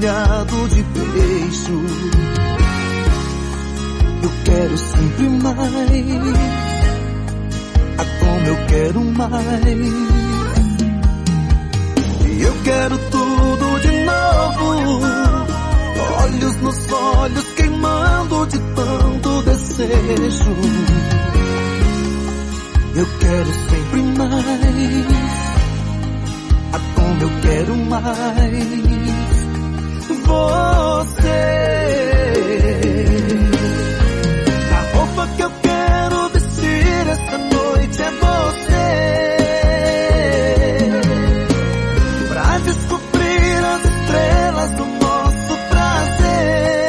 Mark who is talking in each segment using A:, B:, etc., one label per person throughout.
A: molhado de beijo. Eu quero sempre mais, como eu quero mais. E eu quero tudo de novo, olhos nos olhos queimando de tanto desejo. Eu quero sempre mais, como eu quero mais. Você, a roupa que eu quero vestir essa noite é você, pra descobrir as estrelas do nosso prazer.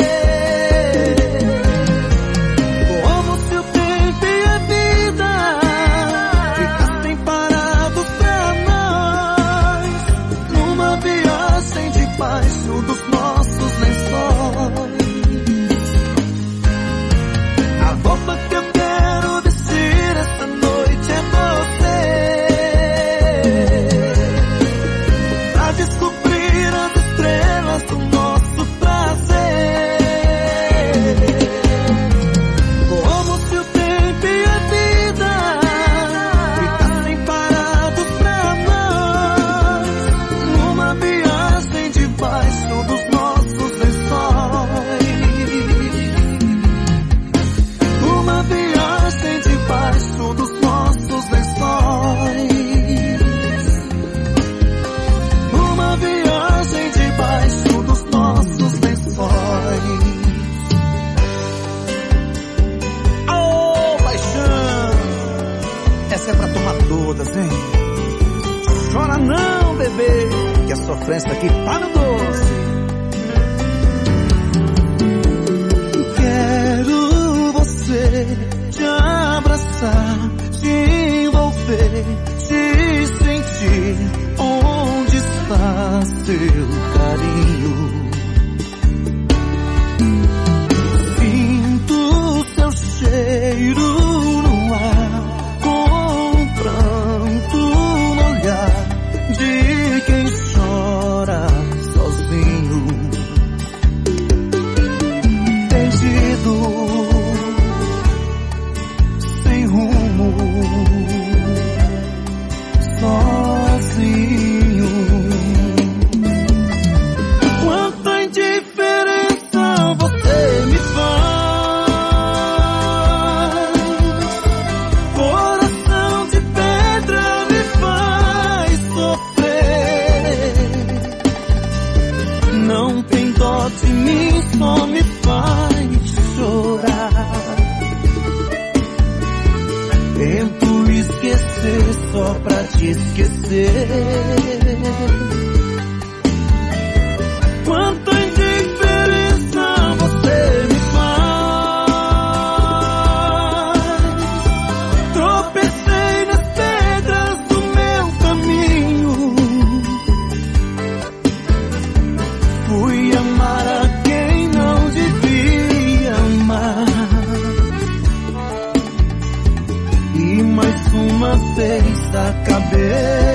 A: Como se o tempo e a vida ficassem parados pra nós, numa viagem debaixo dos nossos lençóis. A roupa que eu quero vestir essa noite é você, pra descobrir as estrelas do nosso prazer. Como se o tempo e a vida ficassem parados pra nós, numa viagem debaixo dos nossos lençóis. Uma viagem debaixo dos nossos lençóis. Uma viagem debaixo dos nossos lençóis. Ô, paixão, essa é pra tomar todas, hein? Chora não, bebê, que a sofrência aqui tá no doce. Quero você te abraçar, te envolver, te sentir. Onde está seu carinho? Sinto seu cheiro no ar, com um pranto no olhar de quem chora sozinho. Perdido, sem rumo, sozinho. Quanta indiferença você me faz, coração de pedra me faz sofrer. Não tem dó de mim, só me faz chorar. Tento esquecer só pra te esquecer. Quanta indiferença você me faz. Tropecei nas pedras do meu caminho. Fui amar a quem não devia amar. E mais uma vez acabei